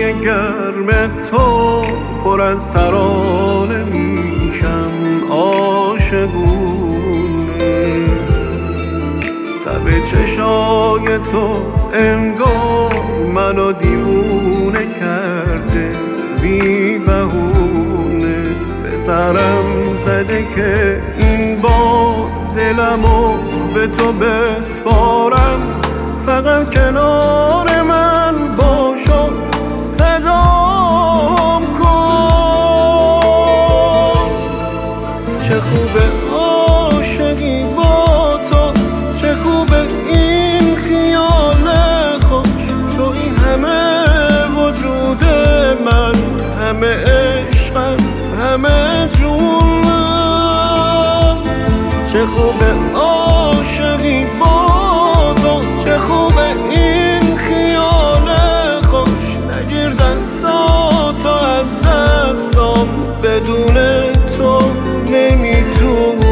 هوای گرم تو پر از ترانه میشم عاشقونه. تب چشای تو انگار منو دیوونه کرده بی بهونه. به سرم زده که این بار دلمو به تو بسپارم، فقط کنار من باش و صدام کن. چه خوبه عاشقی با تو، چه خوبه این خیال خوش. توی همه وجود من، همه عشقم، همه جونم. چه خوبه عاشقی با تو، چه خوبه این خیال خوش. نگیر دستاتو از دستام، بدون تو نمیتونم.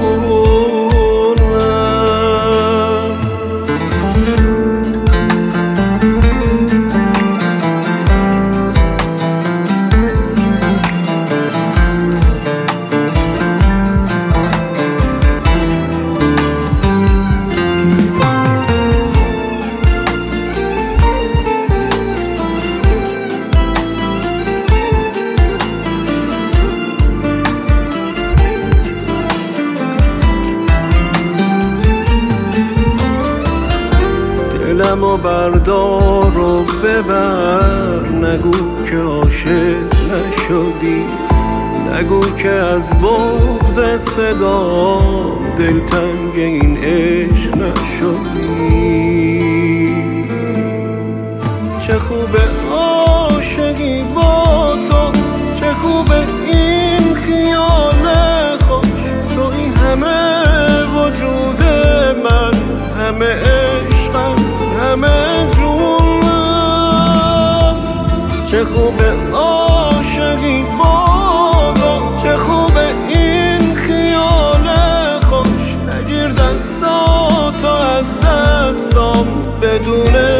دلمو بردار و ببر، نگو که عاشق نشدی، نگو که از بغض صدا دلتنگ این عشق نشدی. چه خوبه عاشقی با تو، چه خوبه این خیال خوش. توی همه وجود من، همه عشقم، همه جونم. چه خوبه عاشقی با تو، چه خوبه این خیال خوش. نگیر دستاتو از دستام بدون